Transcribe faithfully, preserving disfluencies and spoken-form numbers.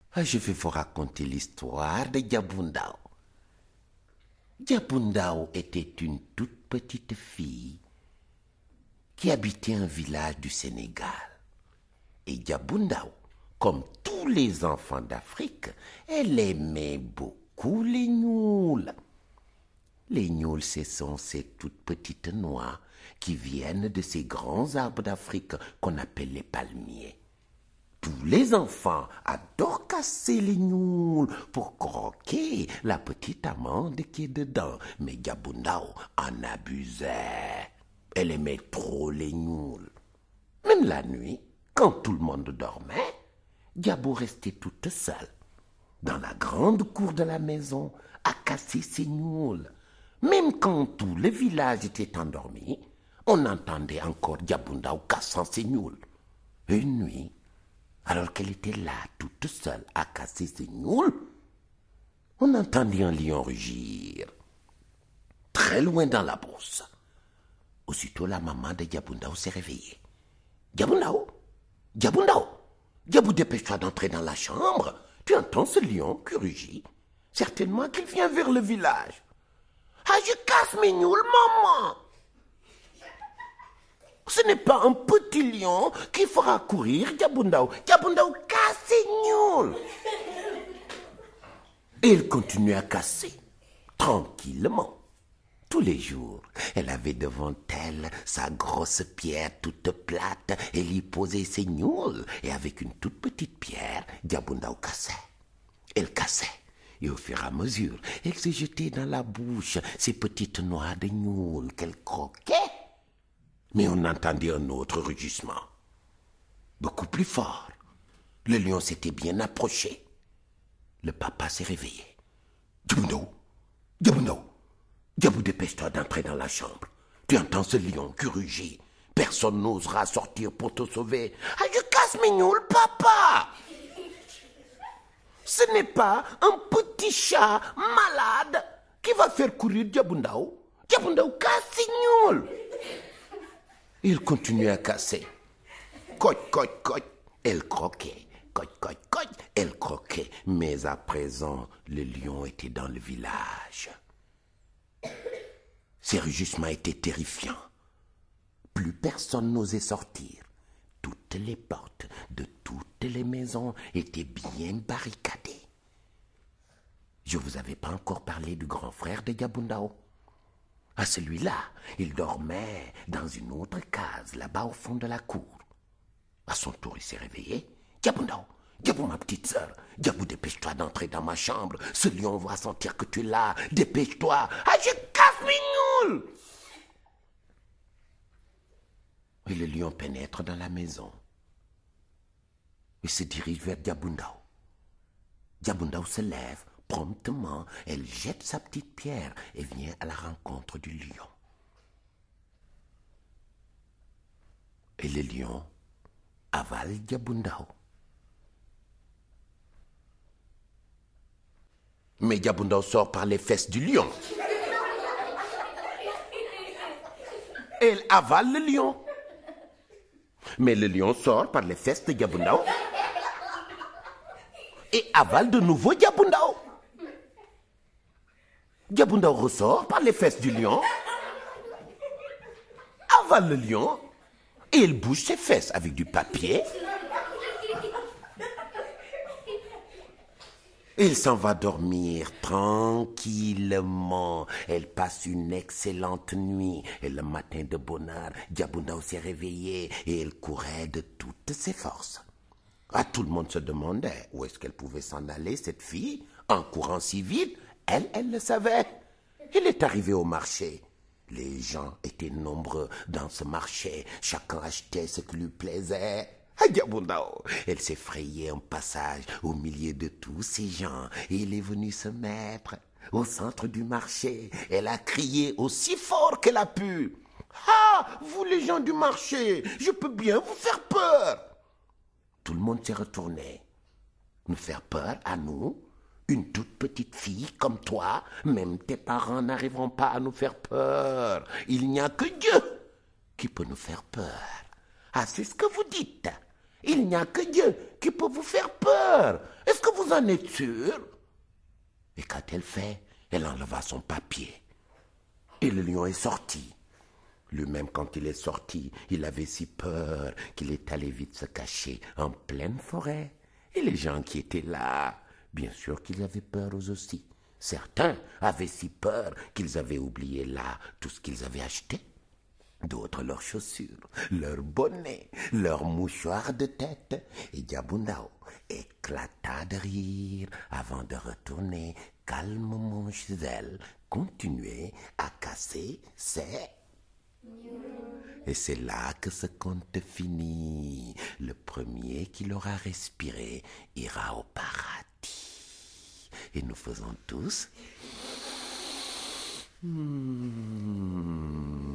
Ah, je vais vous raconter l'histoire de Diaboundao. Diaboundao était une toute petite fille qui habitait un village du Sénégal. Et Diaboundao, comme tous les enfants d'Afrique, elle aimait beaucoup les gnouls. Les gnouls, ce sont ces toutes petites noix qui viennent de ces grands arbres d'Afrique qu'on appelle les palmiers. Tous les enfants adorent casser les gnouls pour croquer la petite amande qui est dedans. Mais Diaboundao en abusait. Elle aimait trop les gnouls. Même la nuit, quand tout le monde dormait, Diabo restait toute seule dans la grande cour de la maison à casser ses gnouls. Même quand tout le village était endormi, on entendait encore Diaboundao cassant ses gnouls. Une nuit, alors qu'elle était là, toute seule, à casser ses gnouls, on entendit un lion rugir, très loin dans la brousse. Aussitôt, la maman de Diaboundao s'est réveillée. « Diaboundao, Diaboundao, Diabou, dépêche-toi d'entrer dans la chambre. Tu entends ce lion qui rugit? Certainement qu'il vient vers le village. »« Ah, je casse mes gnouls, maman !» Ce n'est pas un petit lion qui fera courir Diaboundao. Diaboundao casse ses gnouls. Et il continue à casser, tranquillement. Tous les jours, elle avait devant elle sa grosse pierre toute plate. Elle y posait ses gnouls. Et avec une toute petite pierre, Diaboundao cassait. Elle cassait. Et au fur et à mesure, elle se jetait dans la bouche ces petites noix de gnouls qu'elle croquait. Mais on entendait un autre rugissement, beaucoup plus fort. Le lion s'était bien approché. Le papa s'est réveillé. « Diaboundao, Diaboundao, Diabou, dépêche-toi d'entrer dans la chambre. Tu entends ce lion qui rugit. Personne n'osera sortir pour te sauver. Ah, je casse mes gnouls, papa! Ce n'est pas un petit chat malade qui va faire courir Diaboundao. Diaboundao casse ses gnouls. » Il continuait à casser. Coc, coc, coc, elle croquait. Coc, coc, coc, elle croquait. Mais à présent, le lion était dans le village. Ses rugissements étaient terrifiants. Plus personne n'osait sortir. Toutes les portes de toutes les maisons étaient bien barricadées. Je ne vous avais pas encore parlé du grand frère de Diaboundao. À celui-là, il dormait dans une autre case, là-bas au fond de la cour. À son tour, il s'est réveillé. « Diaboundao, Diabou, ma petite sœur, Diabou, dépêche-toi d'entrer dans ma chambre. Ce lion va sentir que tu es là. Dépêche-toi. Ah, je casse mes gnouls !» Et le lion pénètre dans la maison. Il se dirige vers Diaboundao. Diaboundao se lève. Promptement, elle jette sa petite pierre et vient à la rencontre du lion. Et le lion avale Diaboundao. Mais Diaboundao sort par les fesses du lion. Elle avale le lion. Mais le lion sort par les fesses de Diaboundao et avale de nouveau Diaboundao. Diaboundao ressort par les fesses du lion, avale le lion et il bouge ses fesses avec du papier. Il s'en va dormir tranquillement. Elle passe une excellente nuit. Et le matin de bonne heure, Diaboundao s'est réveillée et elle courait de toutes ses forces. Ah, tout le monde se demandait où est-ce qu'elle pouvait s'en aller, cette fille, en courant si vite. Elle, elle le savait. Elle est arrivée au marché. Les gens étaient nombreux dans ce marché. Chacun achetait ce qui lui plaisait. Ah, Diaboundao, elle s'est frayé un passage au milieu de tous ces gens. Et elle est venue se mettre au centre du marché. Elle a crié aussi fort qu'elle a pu. « Ah, vous les gens du marché, je peux bien vous faire peur !» Tout le monde s'est retourné. Nous faire peur à nous? Une toute petite fille comme toi, même tes parents n'arriveront pas à nous faire peur. Il n'y a que Dieu qui peut nous faire peur. Ah, c'est ce que vous dites. Il n'y a que Dieu qui peut vous faire peur. Est-ce que vous en êtes sûr? Et qu'a-t-elle fait? Elle enleva son papier. Et le lion est sorti. Lui-même, quand il est sorti, il avait si peur qu'il est allé vite se cacher en pleine forêt. Et les gens qui étaient là, bien sûr qu'ils avaient peur eux aussi. Certains avaient si peur qu'ils avaient oublié là tout ce qu'ils avaient acheté. D'autres leurs chaussures, leurs bonnets, leurs mouchoirs de tête. Et Diabundao éclata de rire avant de retourner calmement chez elle, continuer à casser ses... Et c'est là que ce conte finit. Le premier qui l'aura respiré ira au paradis. Et nous faisons tous... Hmm.